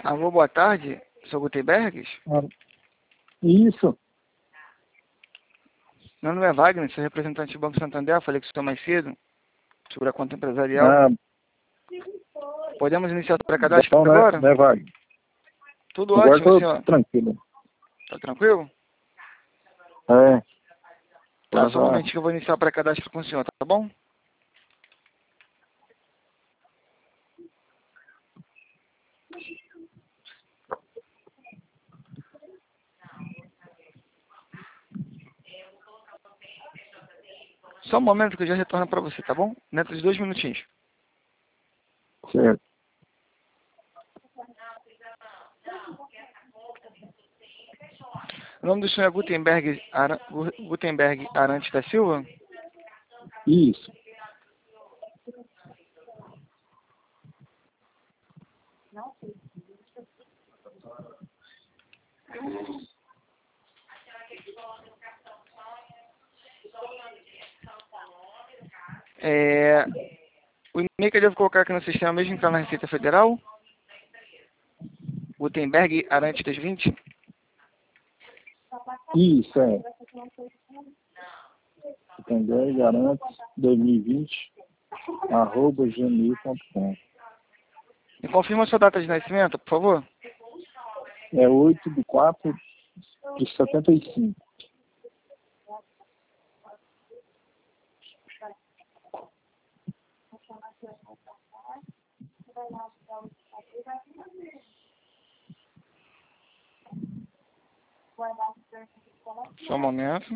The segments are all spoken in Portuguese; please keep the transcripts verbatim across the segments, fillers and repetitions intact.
Alô, boa tarde, sou Gutenberg. Ah, isso. Meu nome é Wagner, sou representante do Banco Santander, falei com o senhor mais cedo, sobre a conta empresarial. Ah, Podemos iniciar o pré-cadastro bom, né, agora? né, Wagner? Tudo Agora ótimo, tô senhor. tranquilo. Tá tranquilo? É. Tá, Tá, só um vai. momentinho que eu vou iniciar o pré-cadastro com o senhor, tá bom? Só um momento que eu já retorno para você, tá bom? Dentro de dois minutinhos. Certo. O nome do senhor é Gutenberg, Ara... Gutenberg Arantes da Silva? Isso. É... O e-mail que eu devo colocar aqui no sistema, mesmo entrar na Receita Federal? Gutenberg Arantes das vinte? Isso, é. Gutenberg Arantes dois mil e vinte, arroba gmail ponto com. Me confirma a sua data de nascimento, por favor. É oito de quatro de setenta e cinco. Só um momento.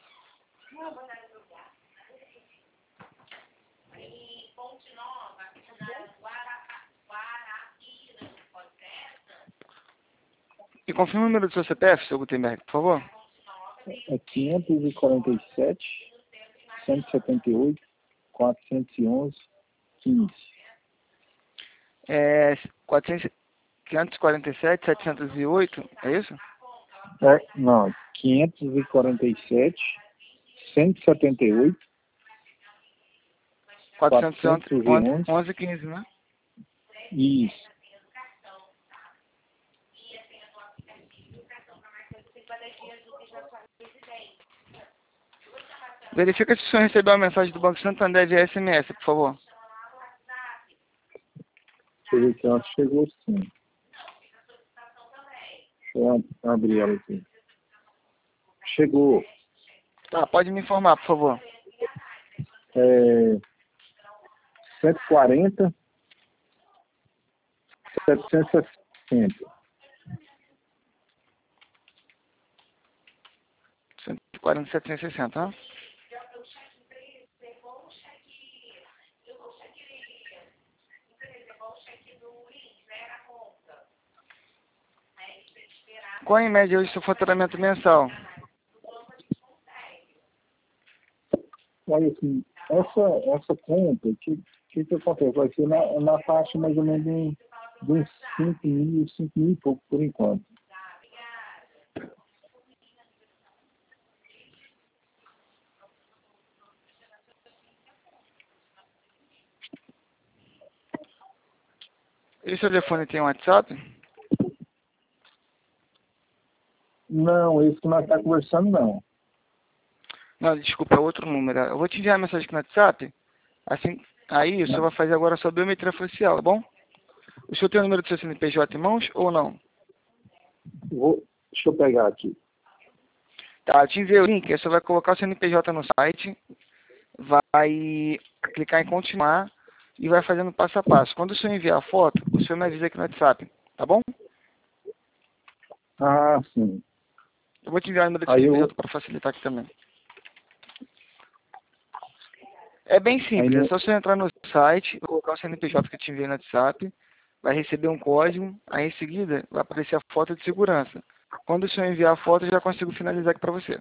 E confirma o número do seu C P F, seu Gutenberg, por favor. É quinhentos e quarenta e sete, cento e setenta e oito, quatrocentos e onze, quinze. É quatrocentos, quinhentos e quarenta e sete, setecentos e oito, é isso? É, não, quinhentos e quarenta e sete, cento e setenta e oito, quatrocentos e quatrocentos e onze. onze, quinze, né? Isso. Verifica se o senhor recebeu a mensagem do Banco Santander via S M S, por favor. Deixa eu ver que ela chegou sim. Deixa eu abrir ela aqui. Chegou. Tá, pode me informar, por favor. É, cento e quarenta, setecentos e sessenta. cento e quarenta, setecentos e sessenta, né? Qual em média hoje o seu faturamento mensal? Olha assim, essa, essa conta, o que, que que acontece? Vai ser na, na faixa mais ou menos de uns de uns cinco mil, cinco mil e pouco por enquanto. E o seu telefone tem WhatsApp? Não, esse que nós estamos conversando, não. Não, desculpa, é outro número. Eu vou te enviar a mensagem aqui no WhatsApp. Assim, aí o senhor vai fazer agora a sua biometria facial, tá bom? O senhor tem o número do seu C N P J em mãos ou não? Vou, deixa eu pegar aqui. Tá, eu te enviei o link, aí você vai colocar o C N P J no site, vai clicar em continuar e vai fazendo passo a passo. Quando o senhor enviar a foto, o senhor me avisa aqui no WhatsApp, tá bom? Ah, sim. Eu vou te enviar o número do Aí eu, C N P J para facilitar aqui também. É bem aí simples, é no, só você entrar no site, colocar o C N P J que eu te enviei no WhatsApp, vai receber um código, aí em seguida vai aparecer a foto de segurança. Quando o senhor enviar a foto, eu já consigo finalizar aqui para você.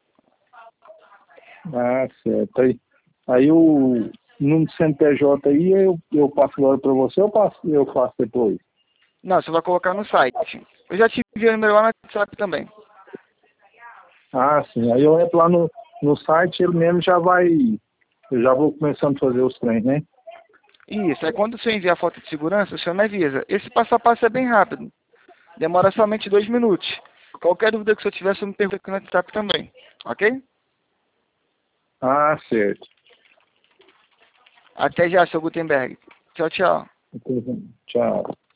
ah, certo. Aí, aí o número do C N P J aí, eu, eu passo agora para você ou eu passo, eu faço depois? Não, você vai colocar no site. Eu já te enviei o número lá no WhatsApp também. Ah, sim. Aí eu entro lá no, no site, ele mesmo já vai, eu já vou começando a fazer os treinos, né? Isso, aí quando o senhor enviar a foto de segurança, o senhor me avisa. Esse passo a passo é bem rápido. Demora somente dois minutos. Qualquer dúvida que o senhor tiver, o senhor me pergunta aqui no WhatsApp também. Ok? Ah, certo. Até já, seu Gutenberg. Tchau, tchau. Tchau.